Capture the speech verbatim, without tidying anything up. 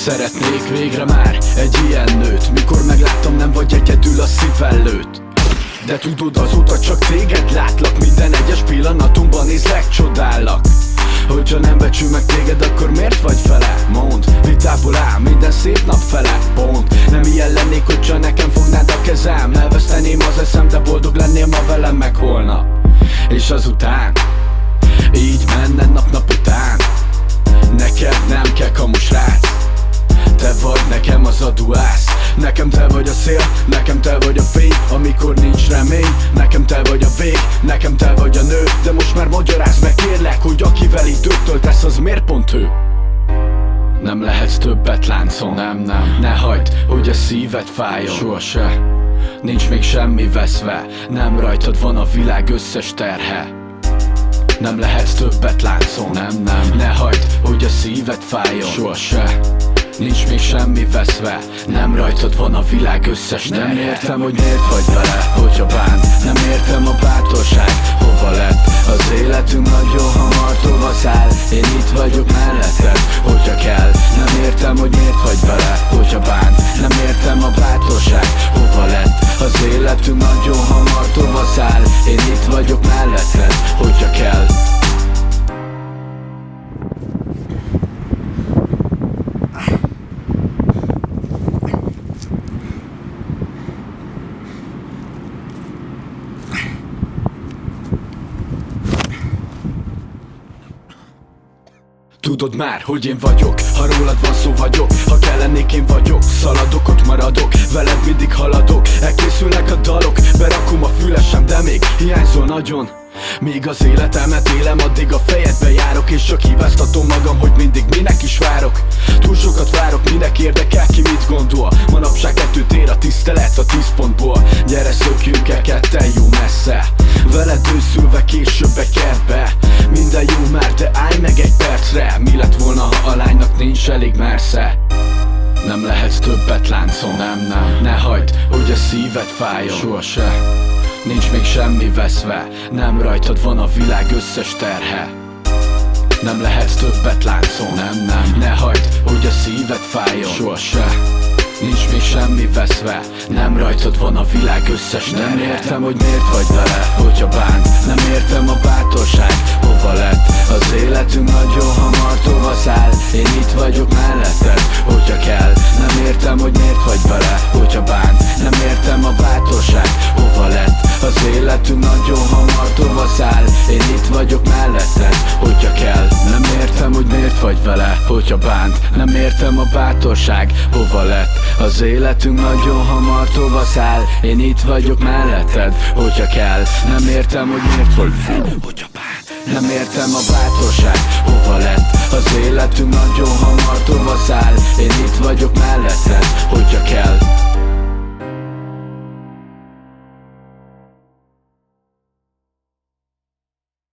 Szeretnék végre már egy ilyen nőt, mikor megláttam, nem vagy egyedül a szívvel lőtt. De tudod, azóta csak téged látlak, minden egyes pillanatomban nézlek, csodállak. Hogyha nem becsül meg téged, akkor miért vagy fele? Mondd, vitából áll minden szép nap fele. Pont, nem ilyen lennék, hogyha nekem fognád a kezem. Elveszteném az eszem, de boldog lennél ma velem meg holnap. És azután így menne nap-nap után. Neked nem kell kamus rác, te vagy nekem az aduász. Nekem te vagy a szél, nekem te vagy a fény, amikor nincs remény. Nekem te vagy a vég, nekem te vagy a nő. De most már magyarázd meg kérlek, hogy akivel időt töltesz, az miért pont ő? Nem lehetsz többet láncon, nem, nem. Ne hagyd, hogy a szíved fájjon, soha se. Nincs még semmi veszve, nem rajtad van a világ összes terhe. Nem lehetsz többet láncon, nem, nem. Ne hagyd, hogy a szíved fájjon, soha se. Nincs még semmi veszve, nem rajtad van a világ összes terhe. Nem értem, hogy miért vagy vele, hogyha bánt. Nem értem a bátorság, hova lett. Az életünk nagyon hamar tova száll. Én itt vagyok melletted, hogyha kell. Nem értem, hogy miért vagy vele, hogyha bánt. Nem értem a bátorság, hova lett. Az életünk nagyon hamar tova száll. Én itt vagyok melletted, hogyha kell. Tudod már, hogy én vagyok, ha rólad van szó vagyok. Ha kellenék én vagyok, szaladok, ott maradok. Veled mindig haladok, elkészülnek a dalok. Berakom a fülesem, de még hiányzol nagyon. Míg az életemet élem, addig a fejedbe járok. És csak hibáztatom magam, hogy mindig minek is várok. Túl sokat várok, minek érdekel, ki mit gondol. Manapság kettőt ér a tisztelet a tíz pontból. Gyere szökjünk el ketten jó messze, veled őszülve később egy kertbe. Minden jó már, de állj meg egy percre. Mi lett volna, ha a lánynak nincs elég mersze? Nem lehetsz többet láncon, nem, nem. Ne hagyd, hogy a szíved fájjon, soha se. Nincs még semmi veszve, nem rajtad van a világ összes terhe. Nem lehetsz többet láncon, nem, nem. Ne hagyd, hogy a szíved fájjon, soha se. Nincs még semmi veszve, nem rajtad van a világ összes terhe. Nem értem, hogy miért vagy vele, hogyha bánt. Nem értem a bátorság, hova lett. Az életünk nagyon hamar tova száll. Én itt vagyok melletted, hogyha kell. Nem értem, hogy miért vagy vele, hogyha bánt. Nem értem a bátorság, hova lett. Az életünk nagyon hamar tova száll. Én itt vagyok melletted, hogyha kell. Nem értem, hogy miért vagy vele, hogyha bánt. Nem értem a bátorság, hova lett. Az életünk nagyon hamar tova száll. Én itt vagyok melletted, hogyha kell. Nem értem, hogy miért vagy vele, hogyha bánt. Nem értem a bátorság, hova lett. Az életünk nagyon hamar tova száll. Én itt vagyok melletted, hogyha kell.